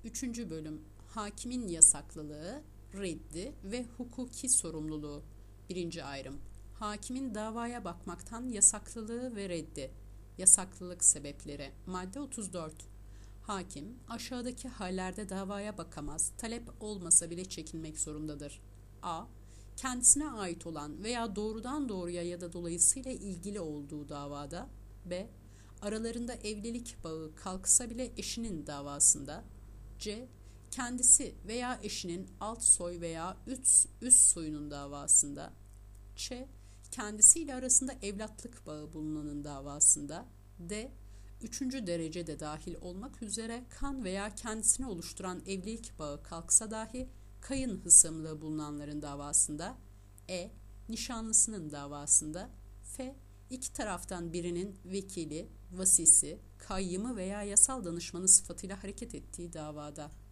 Üçüncü bölüm hakimin yasaklılığı, reddi ve hukuki sorumluluğu. Birinci ayrım hakimin davaya bakmaktan yasaklılığı ve reddi. Yasaklılık sebepleri. Madde 34. Hakim aşağıdaki hallerde davaya bakamaz, talep olmasa bile çekinmek zorundadır. A. Kendisine ait olan veya doğrudan doğruya ya da dolayısıyla ilgili olduğu davada. B. Aralarında evlilik bağı kalksa bile eşinin davasında. C. Kendisi veya eşinin alt soy veya üst soyunun davasında. Ç. Kendisiyle arasında evlatlık bağı bulunanın davasında. D. Üçüncü derecede dahil olmak üzere kan veya kendisini oluşturan evlilik bağı kalksa dahi kayın hısımlığı bulunanların davasında. E. Nişanlısının davasında. F. İki taraftan birinin vekili, vasisi, kayyımı veya yasal danışmanı sıfatıyla hareket ettiği davada.